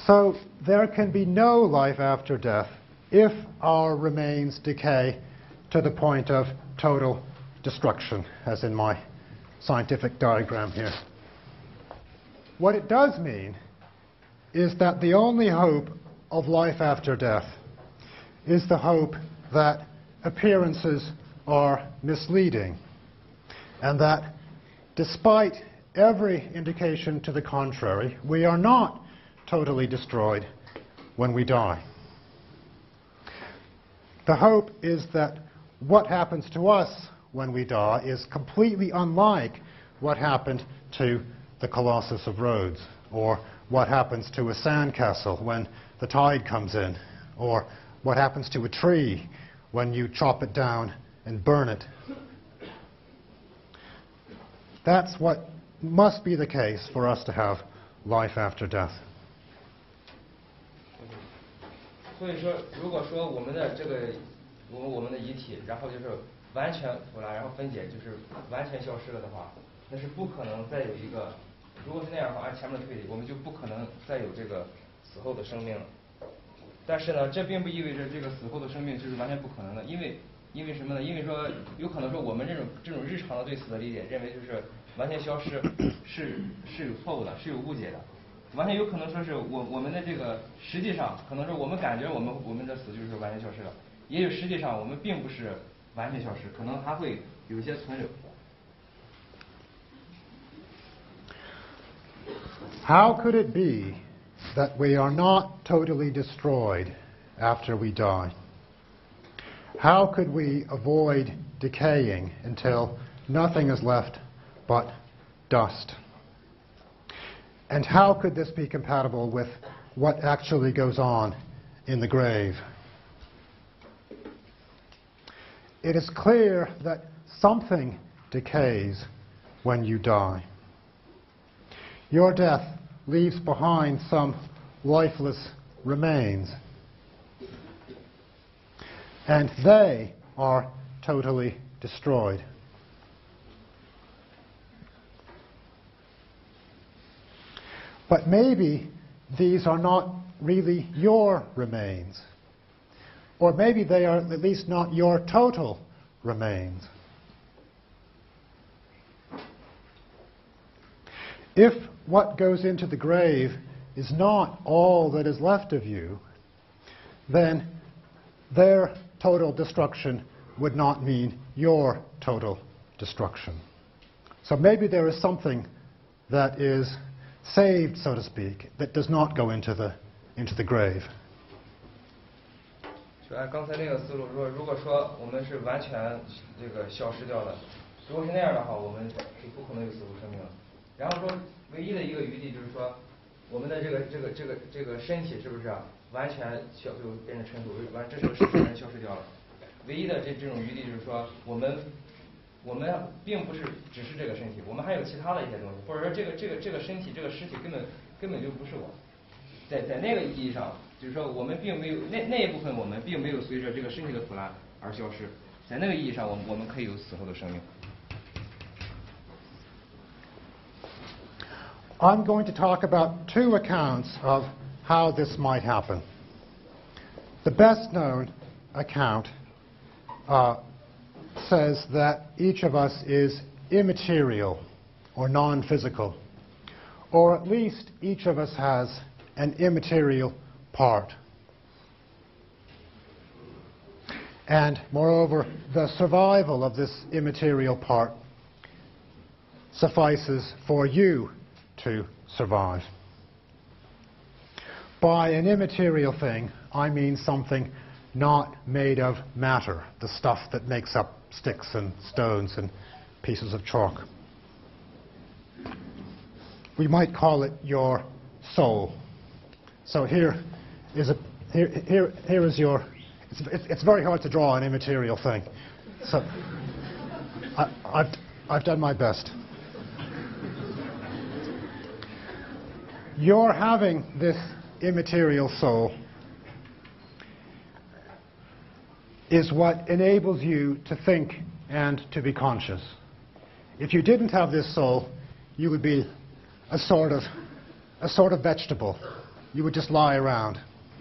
So there can be no life after death if our remains decay to the point of total destruction, as in my scientific diagram here. What it does mean is that the only hope of life after death is the hope that appearances are misleading, and that despite every indication to the contrary, we are not totally destroyed when we die. The hope is that what happens to us when we die is completely unlike what happened to the Colossus of Rhodes, or what happens to a sandcastle when the tide comes in, or what happens to a tree when you chop it down and burn it. That's what must be the case for us to have life after death. 所以说，如果说我们的这个我们的遗体，然后就是完全腐烂，然后分解，就是完全消失了的话，那是不可能再有一个。如果是那样的话，按前面的推理，我们就不可能再有这个死后的生命了。但是呢，这并不意味着这个死后的生命就是完全不可能的，因为什么呢？因为说有可能说我们这种日常的对死的理解，认为就是完全消失是有错误的，是有误解的。完全有可能说是我们的这个实际上可能说我们感觉我们的死就是完全消失了，也有实际上我们并不是完全消失，可能还会有一些存留。 How could it be that we are not totally destroyed after we die? How could we avoid decaying until nothing is left but dust? And how could this be compatible with what actually goes on in the grave? It is clear that something decays when you die. Your death leaves behind some lifeless remains, and they are totally destroyed. But maybe these are not really your remains, or maybe they are at least not your total remains. If what goes into the grave is not all that is left of you, then their total destruction would not mean your total destruction. So maybe there is something that is saved, so to speak, that does not go into the grave. 就按刚才那个思路说，如果说我们是完全这个消失掉的，如果是那样的话，我们是不可能有死后生命了。然后说，唯一的一个余地就是说，我们的这个身体是不是完全就变成尘土，这时候是完全消失掉了。唯一的这种余地就是说，我们并不是只是这个身体，我们还有其他的一些东西，或者说这个身体这个尸体根本就不是我。在那个意义上，就是说我们并没有那一部分我们并没有随着这个身体的腐烂而消失，在那个意义上，我们可以有死后的生命。 I'm going to talk about two accounts of how this might happen. The best known account says that each of us is immaterial or non-physical, or at least each of us has an immaterial part. And moreover, the survival of this immaterial part suffices for you to survive. By an immaterial thing, I mean something not made of matter, the stuff that makes up sticks and stones and pieces of chalk. We might call it your soul. So here is your. It's very hard to draw an immaterial thing. So I've done my best. Your having this immaterial soul is what enables you to think and to be conscious. If you didn't have this soul, you would be a sort of vegetable. you would just lie around.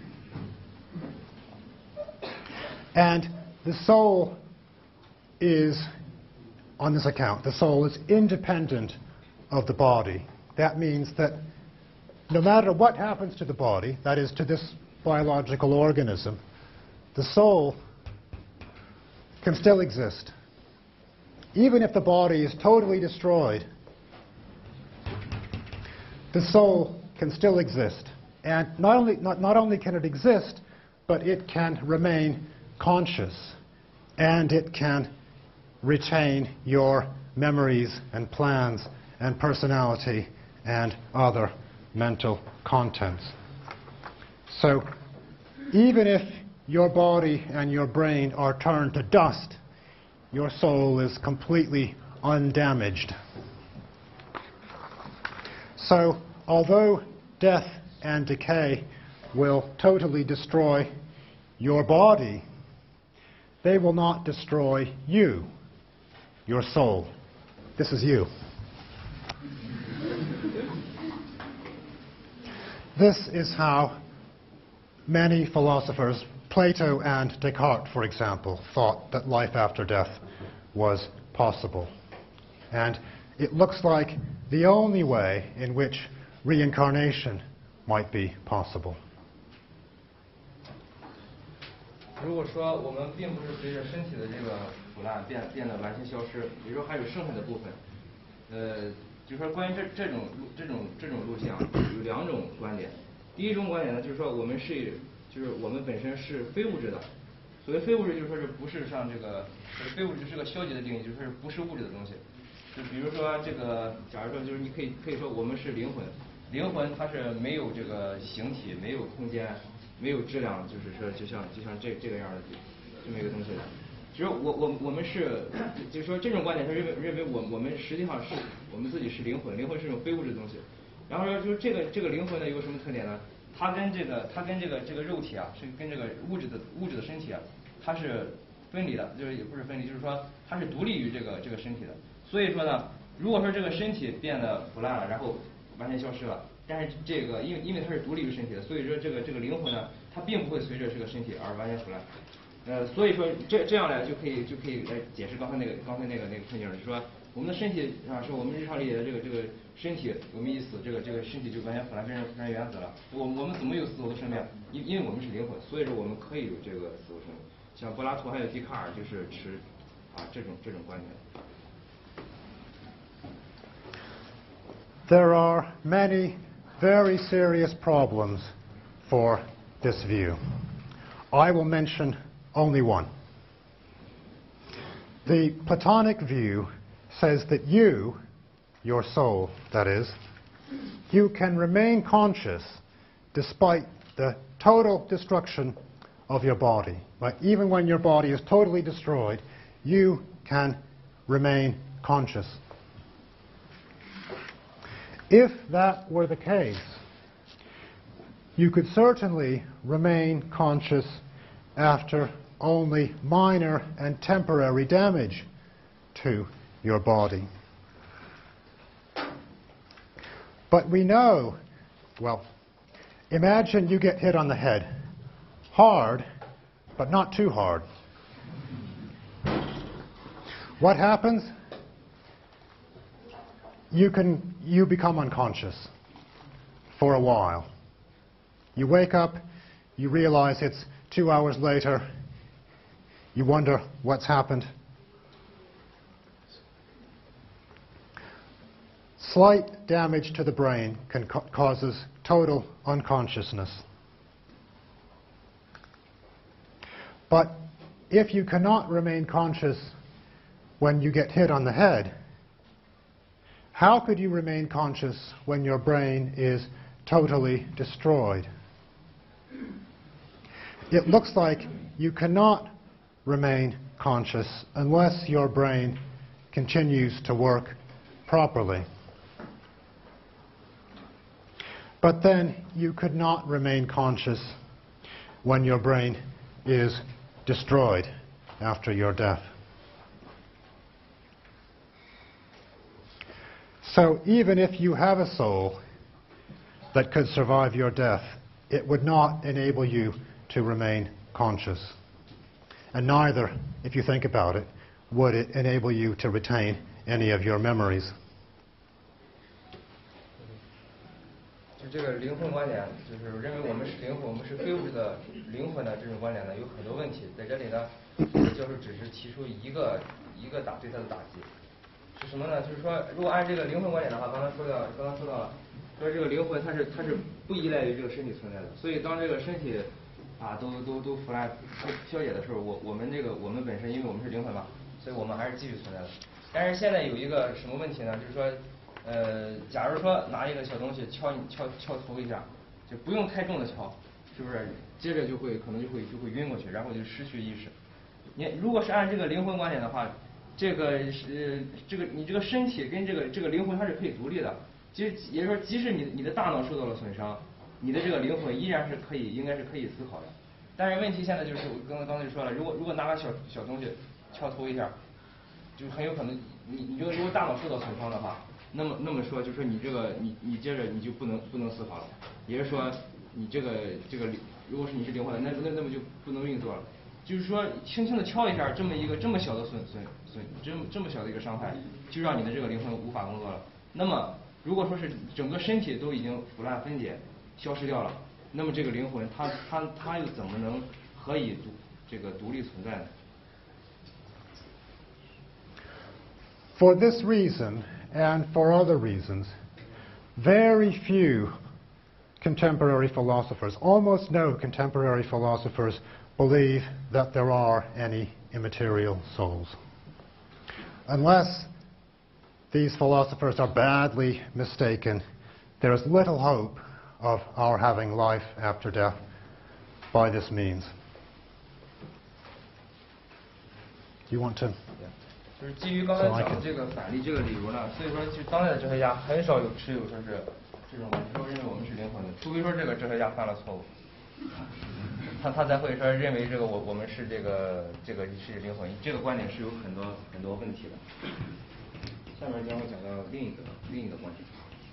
And the soul is, on this account, the soul is independent of the body. That means that no matter what happens to the body, that is, to this biological organism, the soul can still exist. Even if the body is totally destroyed, the soul can still exist. And not only can it exist, but it can remain conscious, and it can retain your memories and plans and personality and other mental contents. So even if your body and your brain are turned to dust, your soul is completely undamaged. So although death and decay will totally destroy your body, they will not destroy you, your soul. This is you. This is how many philosophers, Plato and Descartes, for example, thought that life after death was possible. And it looks like the only way in which reincarnation might be possible. 如果说我们并不是随着身体的这个腐烂变得完全消失，比如说还有剩下的部分，就是说关于这种路径啊，有两种观点。第一种观点呢，就是说我们本身是非物质的。所谓非物质，就是说是不是像这个非物质是个消极的定义，就是说是不是物质的东西。就比如说这个，假如说就是你可以说我们是灵魂，灵魂它是没有这个形体，没有空间，没有质量，就是说就像这个样的这么一个东西的。只有我们是，就是说这种观点，他认为我们实际上是我们自己是灵魂，灵魂是一种非物质的东西。然后说就是这个灵魂呢有什么特点呢？它跟这个肉体啊，是跟这个物质的身体啊，它是分离的，就是也不是分离，就是说它是独立于这个身体的。所以说呢，如果说这个身体变得腐烂了，然后完全消失了，但是这个因为它是独立于身体的，所以说这个灵魂呢，它并不会随着这个身体而完全腐烂。所以说这样来就可以来解释刚才那个困境了，就是说我们的身体啊，是我们日常理解的这个身体，我们一死，这个身体就完全腐烂变成原子了。我们怎么有死后的生命？因为我们是灵魂，所以说我们可以有这个死后生命。像柏拉图还有笛卡尔就是持这种观点。 There are many very serious problems for this view. I will mention only one. The Platonic view says that you, your soul, that is, you can remain conscious despite the total destruction of your body. But even when your body is totally destroyed, you can remain conscious. If that were the case, you could certainly remain conscious after only minor and temporary damage to your body. But we know, well, imagine you get hit on the head. Hard, but not too hard. What happens? You become unconscious for a while. You wake up, you realize it's 2 hours later, you wonder what's happened. Slight damage to the brain causes total unconsciousness. But if you cannot remain conscious when you get hit on the head, how could you remain conscious when your brain is totally destroyed? It looks like you cannot remain conscious unless your brain continues to work properly. But then you could not remain conscious when your brain is destroyed after your death. So even if you have a soul that could survive your death, it would not enable you to remain conscious. And neither, if you think about it, would it enable you to retain any of your memories. 就这个灵魂观点，就是认为我们是灵魂，我们是非物质的灵魂的这种观点呢，有很多问题。在这里呢，教授只是提出一个对他的打击，是什么呢？就是说，如果按这个灵魂观点的话，刚刚说到了，说这个灵魂它是不依赖于这个身体存在的，所以当这个身体都腐烂消解的时候，我们本身因为我们是灵魂嘛，所以我们还是继续存在的。但是现在有一个什么问题呢？就是说。假如说拿一个小东西敲头一下，就不用太重的敲，是不是？接着可能就会晕过去，然后就失去意识。你如果是按这个灵魂观点的话，你这个身体跟这个灵魂它是可以独立的。其实也就是说，即使你的大脑受到了损伤，你的这个灵魂依然是应该是可以思考的。但是问题现在就是我刚才就说了，如果拿个小东西敲头一下，就很有可能你如果大脑受到损伤的话。那么说，就是说你接着你就不能思考了，也就是说你这个如果是你是灵魂的，那么就不能运作了。就是说轻轻的敲一下，这么小的这么小的一个伤害，就让你的这个灵魂无法工作了。那么如果说是整个身体都已经腐烂分解消失掉了，那么这个灵魂它又怎么能可以独立存在呢？ For this reason, and for other reasons, very few contemporary philosophers, almost no contemporary philosophers, believe that there are any immaterial souls. Unless these philosophers are badly mistaken, there is little hope of our having life after death by this means. Do you want to? Yeah. 就是基于刚才讲的这个反例这个理由呢，所以说就当代的哲学家很少持有说是这种说认为我们是灵魂的，除非说这个哲学家犯了错误，他才会说认为这个我们是这个是灵魂，这个观点是有很多问题的。下面将会讲到另一个观点。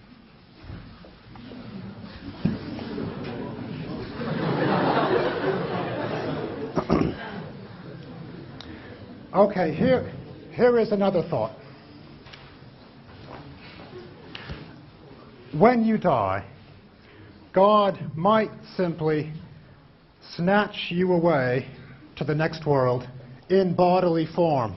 Okay, here is another thought. When you die, God might simply snatch you away to the next world in bodily form.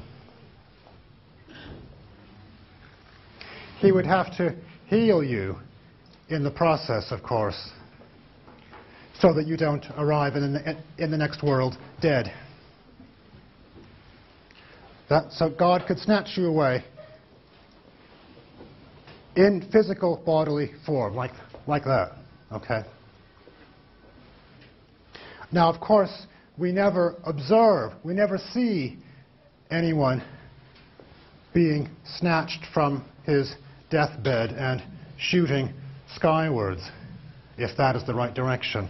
He would have to heal you in the process, of course, so that you don't arrive in the next world dead. So God could snatch you away in physical bodily form, like that, okay? Now, of course, we never see anyone being snatched from his deathbed and shooting skywards, if that is the right direction.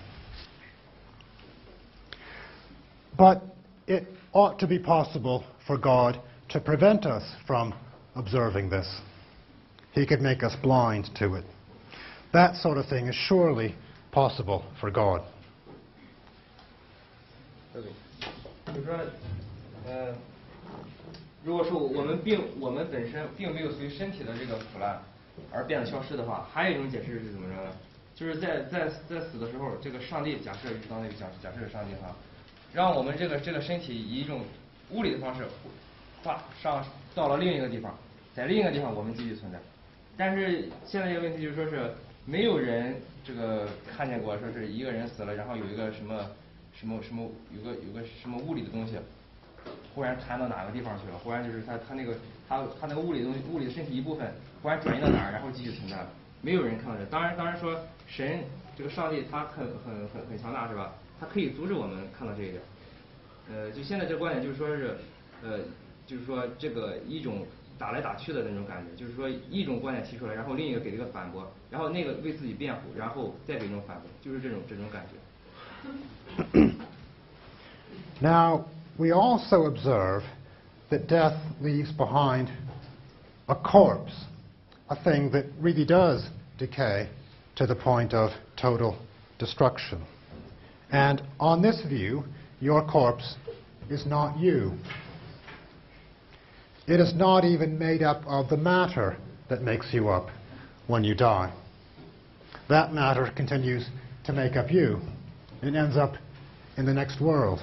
But it ought to be possible for God to prevent us from observing this. He could make us blind to it. That sort of thing is surely possible for God. 对，就是说，如果说我们本身并没有随身体的这个腐烂而变得消失的话，还有一种解释是怎么着呢？就是在死的时候，这个上帝假设是上帝哈，让我们这个身体以一种物理的方式上到了另一个地方，在另一个地方我们继续存在。但是现在这个问题就是说是没有人这个看见过说是一个人死了，然后有一个什么有个什么物理的东西忽然弹到哪个地方去了，忽然就是他那个物理的身体一部分忽然转移到哪儿，然后继续存在了。没有人看到这。当然说神这个上帝他很强大是吧？他可以阻止我们看到这一点。就现在这个观点就是说是就是说这个一种打来打去的那种感觉，就是说一种观点提出来，然后另一个给这个反驳，然后那个为自己辩护，然后再给一种反驳，就是这种感觉。 Now, we also observe that death leaves behind a corpse, a thing that really does decay to the point of total destruction. And on this view, your corpse is not you. It is not even made up of the matter that makes you up when you die. That matter continues to make up you. It ends up in the next world.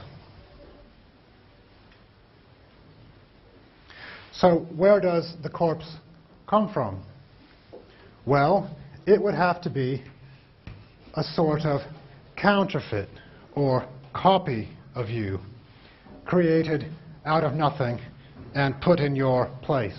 So where does the corpse come from? Well, it would have to be a sort of counterfeit or copy of you, created out of nothing and put in your place.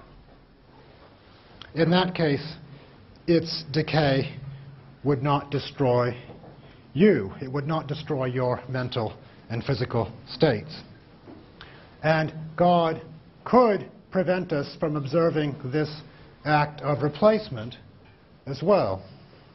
In that case, its decay would not destroy you. It would not destroy your mental and physical states. And God could prevent us from observing this act of replacement as well.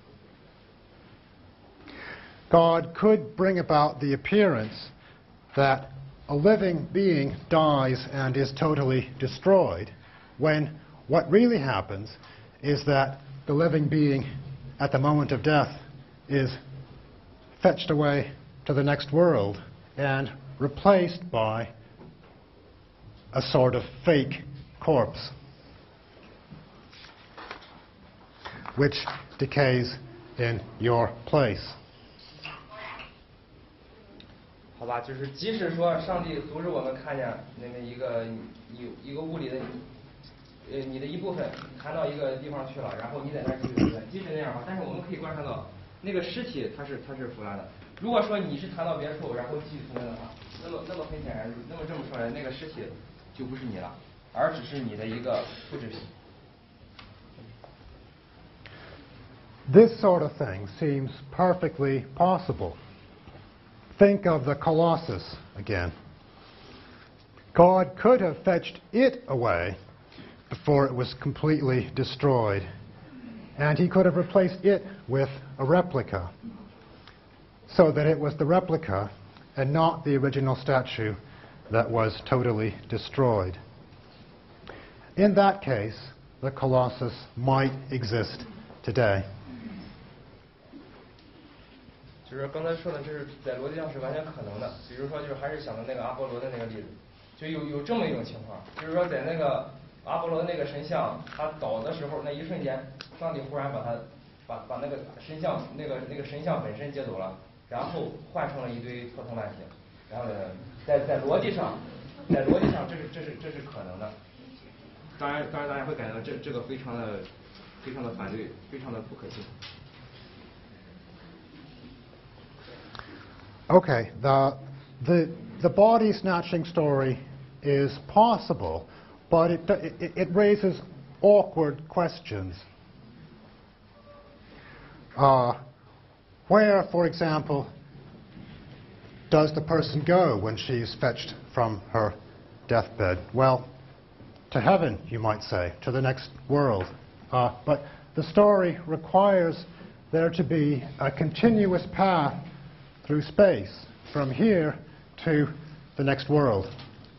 God could bring about the appearance that a living being dies and is totally destroyed, when what really happens is that the living being at the moment of death is fetched away to the next world and replaced by a sort of fake corpse, which decays in your place. 好吧，就是即使说上帝阻止我们看见那么一个物理的你的一部分弹到一个地方去了，然后你在那儿继续存在，即使那样的话，但是我们可以观察到那个尸体它是腐烂的。如果说你是弹到别处，然后继续存在的话，那么很显然，那么这么说来，那个尸体就不是你了，而只是你的一个复制品。 This sort of thing seems perfectly possible. Think of the Colossus again. God could have fetched it away before it was completely destroyed, and he could have replaced it with a replica, so that it was the replica and not the original statue that was totally destroyed. In that case, the Colossus might exist today. 就是刚才说的，就是在逻辑上是完全可能的。比如说，就是还是想到那个阿波罗的那个例子，就有这么一种情况，就是说在那个阿波罗的那个神像他倒的时候，那一瞬间，上帝忽然把那个神像那个神像本身接走了，然后换成了一堆破铜烂铁。然后呢，在逻辑上，这是可能的。当然大家会感到这个非常的反对，非常的不可信。 Okay, the body snatching story is possible, but it raises awkward questions. Where, for example, does the person go when she's fetched from her deathbed? Well, to heaven, you might say, to the next world. But the story requires there to be a continuous path through space, from here to the next world.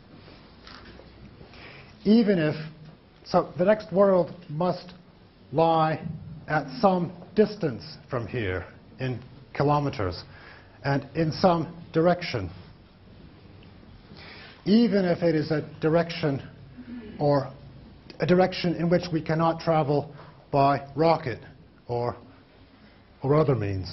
So the next world must lie at some distance from here, in kilometers, and in some direction. Even if it is a direction in which we cannot travel by rocket or other means.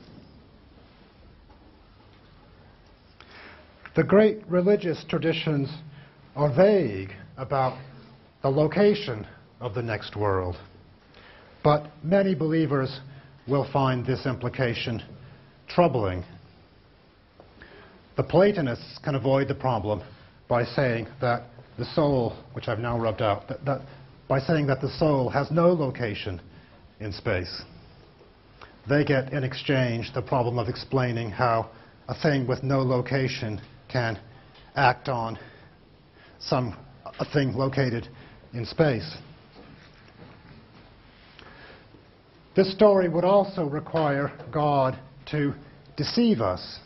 The great religious traditions are vague about the location of the next world, but many believers will find this implication troubling. The Platonists can avoid the problem by saying that the soul, which I've now rubbed out, by saying that the soul has no location in space. They get in exchange the problem of explaining how a thing with no location can act on a thing located in space. This story would also require God to deceive us.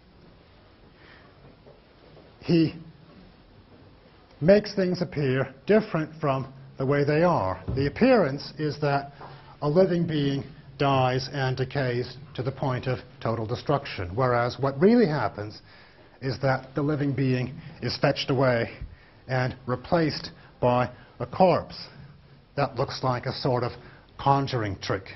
He makes things appear different from the way they are. The appearance is that a living being dies and decays to the point of total destruction. Whereas what really happens is that the living being is fetched away and replaced by a corpse. That looks like a sort of conjuring trick.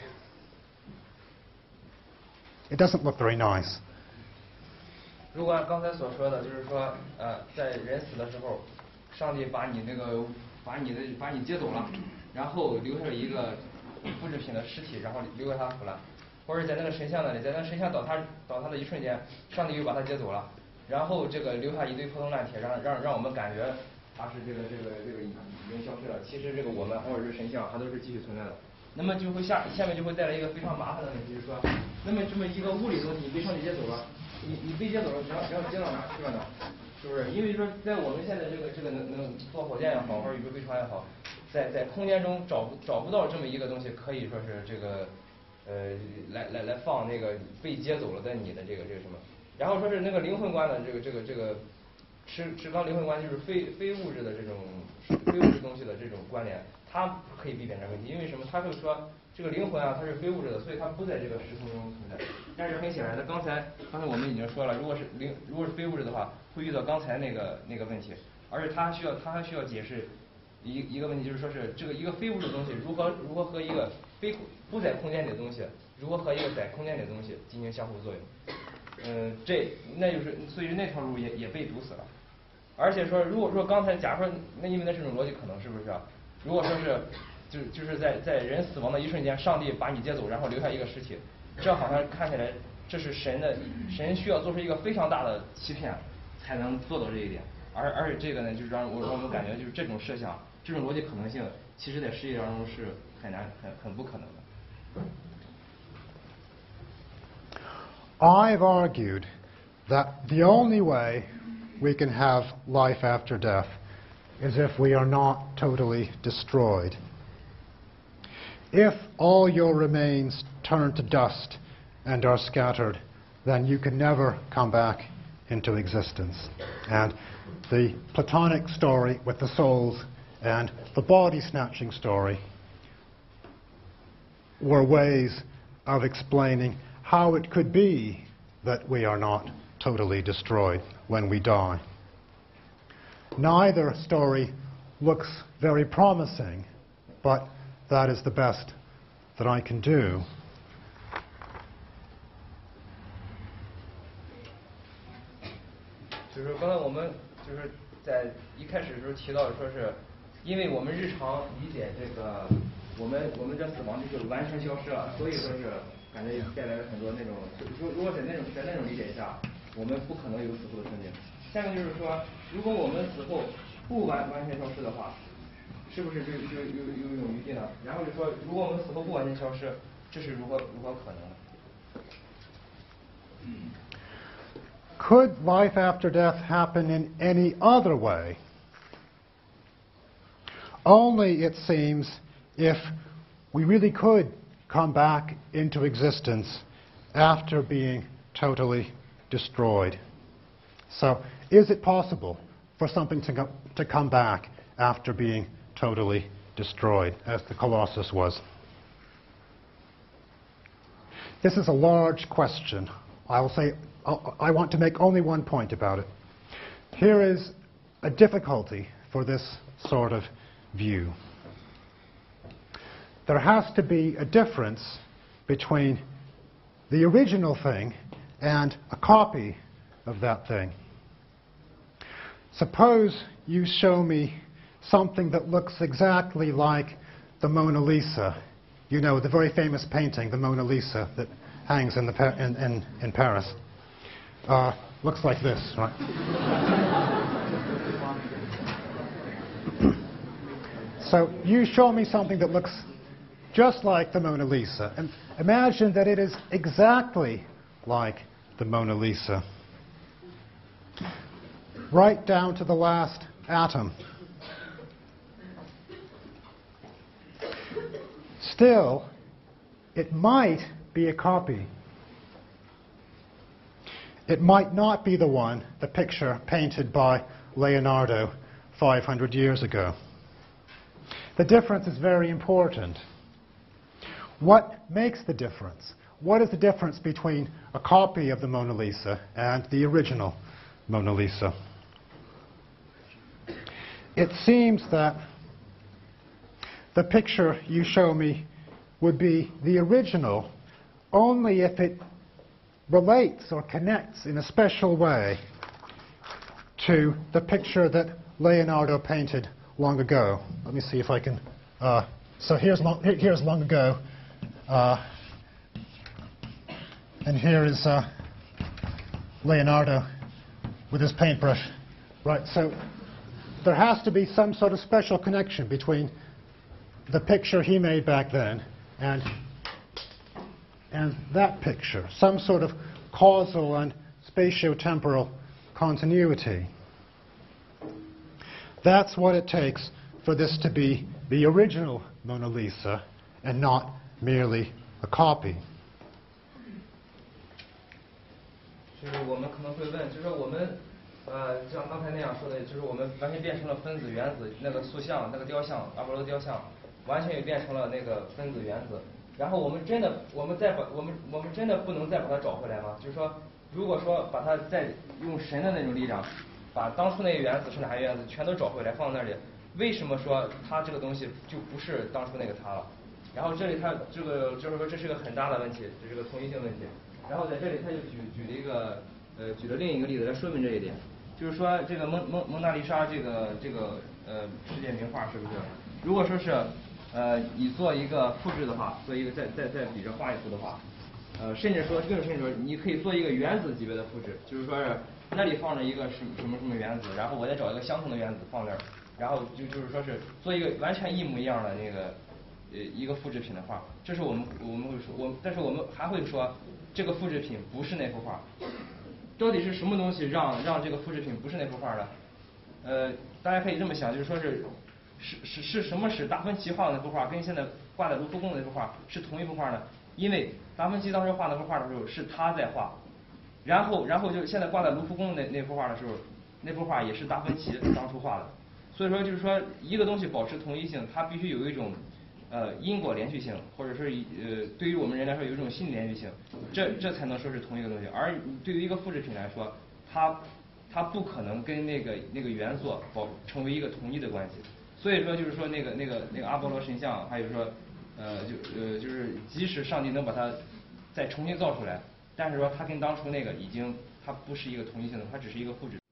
It doesn't look very nice. 如果按刚才所说的，就是说，在人死的时候，上帝把你接走了，然后留下了一个复制品的尸体，然后留给他腐烂，或者在那个神像那里，在那个神像倒塌的一瞬间，上帝又把他接走了，然后这个留下一堆破铜烂铁，让我们感觉他是这个已经消失了。其实这个我们或者是神像，它都是继续存在的。那么就会下面就会带来一个非常麻烦的问题，就是说，那么这么一个物理东西，你被上帝接走了，你被接走了，你要接到哪去了呢？是不是？因为说在我们现在这个能坐火箭也好，或者宇宙飞船也好，在空间中找不到这么一个东西，可以说是这个来放那个被接走了的你的这个什么，然后说是那个灵魂观的这个持刚灵魂观，就是非物质的这种非物质东西的这种关联，它可以避免这个问题。因为什么？他会说这个灵魂啊，它是非物质的，所以它不在这个时空中存在。但是很显然的，刚才我们已经说了，如果是非物质的话，会遇到刚才那个问题，而且他还需要解释一个问题，就是说是这个一个非物质的东西如何和一个不在空间里的东西，如何和一个在空间里的东西进行相互作用。那就是所以那条路也被堵死了。而且说，如果说刚才假如说，那因为那是种逻辑可能，是不是啊？如果说是就是在人死亡的一瞬间，上帝把你接走，然后留下一个尸体，这好像看起来这是神需要做出一个非常大的欺骗才能做到这一点。而且这个呢，就是让我们感觉就是这种设想，这种逻辑可能性，其实在实际当中是很不可能的。 I've argued that the only way we can have life after death is if we are not totally destroyed. If all your remains turn to dust and are scattered, then you can never come back into existence. And the Platonic story with the souls and the body-snatching story were ways of explaining how it could be that we are not totally destroyed when we die. Neither story looks very promising, but that is the best that I can do. 就是刚才我们就是在一开始的时候提到，说是因为我们日常理解这个我们这死亡就是完全消失了，所以说是感觉带来了很多那种，如果在那种理解下，我们不可能有死后的瞬间。下面就是说，如果我们死后不完全消失的话，是不是就有一种余地呢？然后就说，如果我们死后不完全消失，这是如何可能的？ Could life after death happen in any other way? Only, it seems, if we really could come back into existence after being totally destroyed. So, is it possible for something to come back after being totally destroyed, as the Colossus was? This is a large question. I will say I want to make only one point about it. Here is a difficulty for this sort of view. There has to be a difference between the original thing and a copy of that thing. Suppose you show me something that looks exactly like the Mona Lisa. You know, the very famous painting, the Mona Lisa, that hangs in Paris. Looks like this, right? So you show me something that looks just like the Mona Lisa, and imagine that it is exactly like the Mona Lisa, right down to the last atom. Still, it might be a copy. It might not be the one, the picture painted by Leonardo 500 years ago. The difference is very important. What makes the difference? What is the difference between a copy of the Mona Lisa and the original Mona Lisa? It seems that the picture you show me would be the original only if it relates or connects in a special way to the picture that Leonardo painted long ago. Let me see if I can. So here's long ago, and here is Leonardo with his paintbrush. Right. So there has to be some sort of special connection between the picture he made back then and that picture, some sort of causal and spatiotemporal continuity. That's what it takes for this to be the original Mona Lisa and not merely a copy. 就是我们可能会问，就是我们像刚才那样说的，就是我们完全变成了分子原子，那个塑像、那个雕像，阿波罗雕像，完全也变成了那个分子原子。然后我们真的不能再把它找回来吗？就是说，如果说把它再用神的那种力量，把当初那个原子是哪个原子全都找回来放在那里，为什么说它这个东西就不是当初那个它了？然后这里它这个就是说这是个很大的问题，这是个同一性问题。然后在这里他就举了另一个例子来说明这一点，就是说这个蒙娜丽莎这个世界名画是不是？如果说是你做一个复制的话，做一个再比着画一幅的话，甚至说你可以做一个原子级别的复制，就是说是那里放着一个什么原子，然后我再找一个相同的原子放那儿，然后就是说是做一个完全一模一样的那个一个复制品的话，这是我们会说，但是我们还会说这个复制品不是那幅画。到底是什么东西让这个复制品不是那幅画的？大家可以这么想，就是说是什么使达芬奇画的那幅画跟现在挂在卢浮宫的那幅画是同一幅画呢？因为达芬奇当时画那幅画的时候是他在画，然后就现在挂在卢浮宫那幅画的时候，那幅画也是达芬奇当初画的。所以说就是说一个东西保持同一性，它必须有一种因果连续性，或者是对于我们人来说有一种心理连续性，这才能说是同一个东西。而对于一个复制品来说，它不可能跟那个元素成为一个统一的关系。所以说就是说那个阿波罗神像，还有说就是即使上帝能把它再重新造出来，但是说它跟当初那个它不是一个同一性的，它只是一个复制。